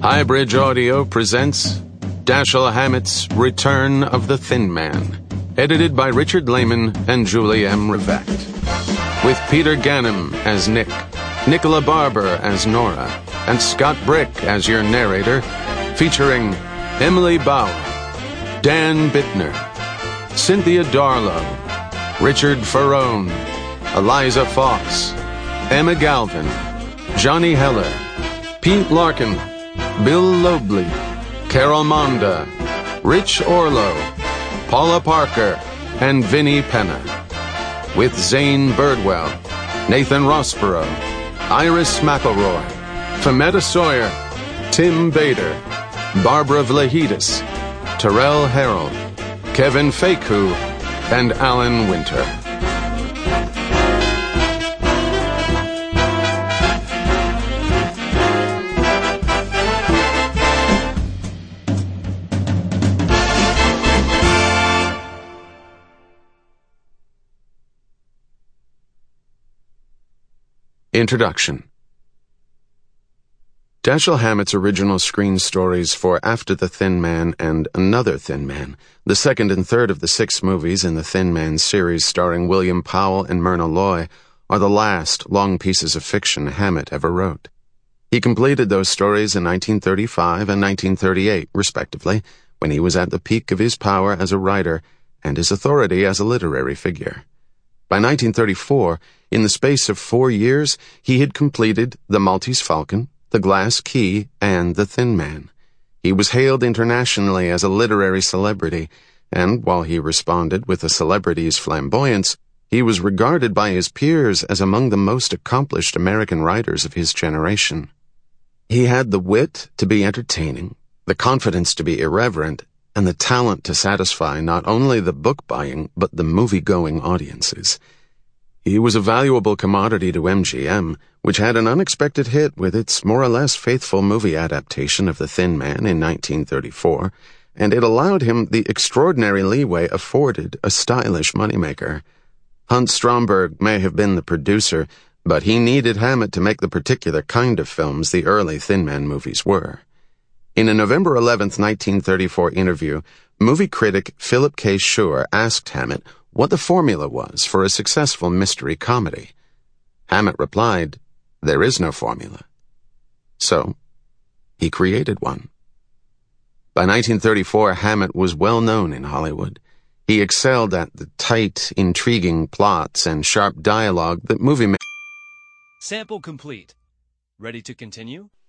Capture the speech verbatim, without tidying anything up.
Highbridge Audio presents Dashiell Hammett's Return of the Thin Man, edited by Richard Lehman and Julie M. Rivette. With Peter Ganem as Nick, Nicola Barber as Nora, and Scott Brick as your narrator, featuring Emily Bauer, Dan Bittner, Cynthia Darlow, Richard Ferrone, Eliza Fox, Emma Galvin, Johnny Heller, Pete Larkin, Bill Lobley, Carol Monda, Rich Orlow, Paula Parker, and Vinnie Penna. With Zane Birdwell, Nathan Rossborough, Iris McElroy, Femetta Sawyer, Tim Bader, Barbara Vlahidis, Terrell Harold, Kevin Faku, and Alan Winter. Introduction. Dashiell Hammett's original screen stories for After the Thin Man and Another Thin Man, the second and third of the six movies in the Thin Man series starring William Powell and Myrna Loy, are the last long pieces of fiction Hammett ever wrote. He completed those stories in nineteen thirty-five and nineteen thirty-eight, respectively, when he was at the peak of his power as a writer and his authority as a literary figure. By nineteen thirty-four, in the space of four years, he had completed The Maltese Falcon, The Glass Key, and The Thin Man. He was hailed internationally as a literary celebrity, and while he responded with a celebrity's flamboyance, he was regarded by his peers as among the most accomplished American writers of his generation. He had the wit to be entertaining, the confidence to be irreverent, and the talent to satisfy not only the book-buying but the movie-going audiences. He was a valuable commodity to M G M, which had an unexpected hit with its more or less faithful movie adaptation of The Thin Man in nineteen thirty-four, and it allowed him the extraordinary leeway afforded a stylish moneymaker. Hunt Stromberg may have been the producer, but he needed Hammett to make the particular kind of films the early Thin Man movies were. In a November eleventh, nineteen thirty-four interview, movie critic Philip K. Schur asked Hammett what the formula was for a successful mystery comedy. Hammett replied, "There is no formula." So, he created one. By nineteen thirty-four, Hammett was well known in Hollywood. He excelled at the tight, intriguing plots and sharp dialogue that movie ma- Sample complete. Ready to continue?